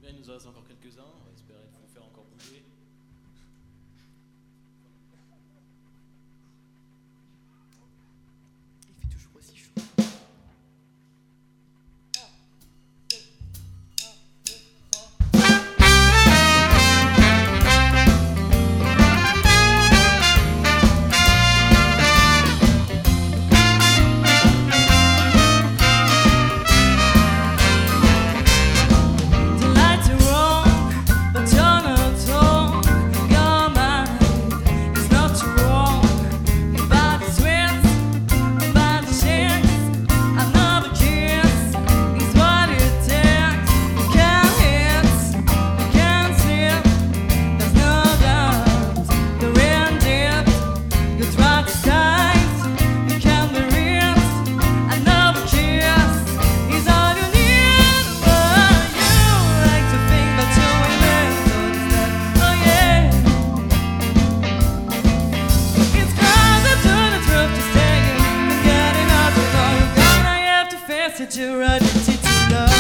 Bien, il nous en reste encore quelques-uns, on va espérer vous faire encore bouger. Il fait toujours aussi chaud. That you're addicted to love.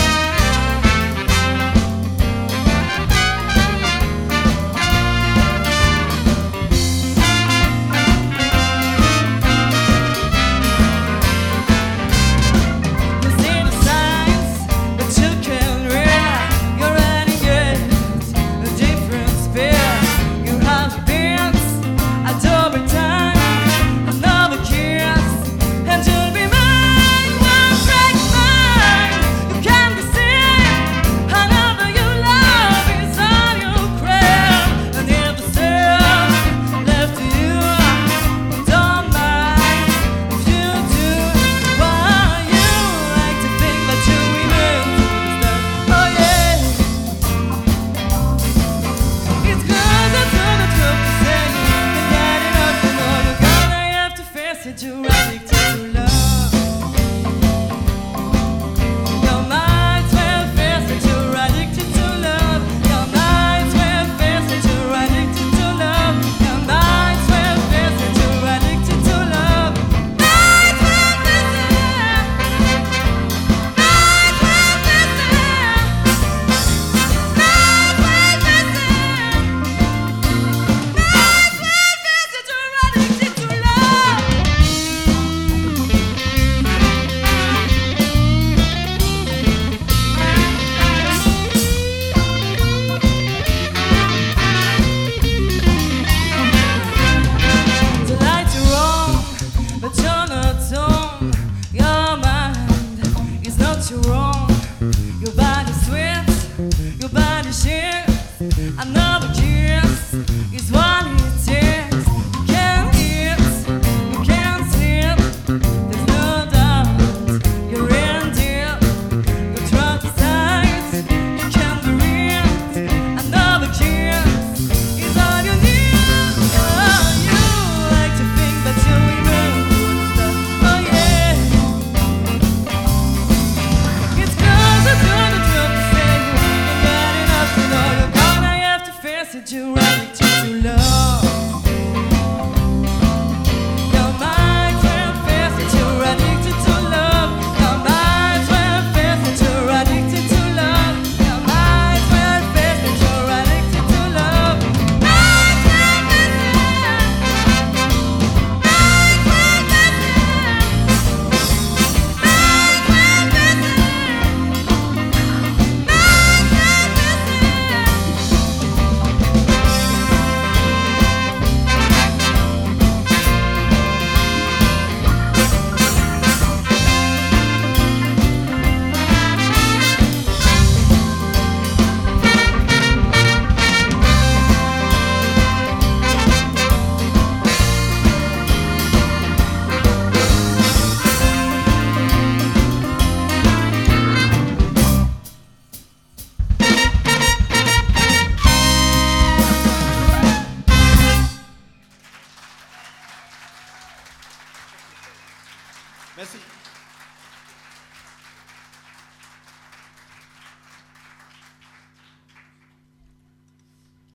You're addicted to love. Your mind's well fast that you're addicted to love. Your mind's well fast that you're addicted to love. Your mind's well fast that you're addicted to love. Mind's well fast. Mind's well fast. Mind's well fast. Mind's well fast that you're addicted to love. But you're not on. Your mind is not your own. Your body sweats, your body shakes. Another kiss is what it takes. You can't eat, you can't sleep. There's no doubt you're in deep. You're traumatized, you can't breathe. Another kiss is all you need. You like to think that you're you're addicted to love. Your mind's well fast that you're addicted to love. Your mind's well fast that you're addicted to love. Your mind's well fast that you're addicted to love. Mind's well fast. Mind's well fast. Mind's well fast. Mind's Merci.